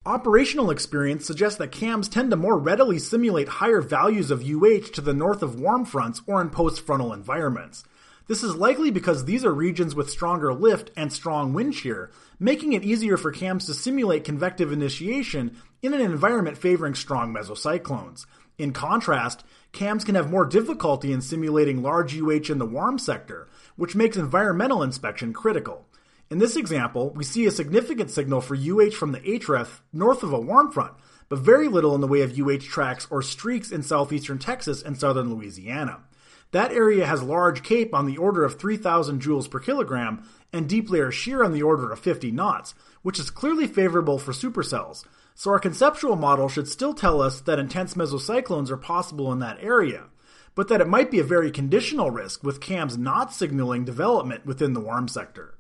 Operational experience suggests that cams tend to more readily simulate higher values of UH to the north of warm fronts or in post-frontal environments. This is likely because these are regions with stronger lift and strong wind shear, making it easier for cams to simulate convective initiation in an environment favoring strong mesocyclones. In contrast, cams can have more difficulty in simulating large UH in the warm sector, which makes environmental inspection critical. In this example, we see a significant signal for UH from the HREF north of a warm front, but very little in the way of UH tracks or streaks in southeastern Texas and southern Louisiana. That area has large CAPE on the order of 3,000 joules per kilogram and deep layer shear on the order of 50 knots, which is clearly favorable for supercells. So our conceptual model should still tell us that intense mesocyclones are possible in that area, but that it might be a very conditional risk with cams not signaling development within the warm sector.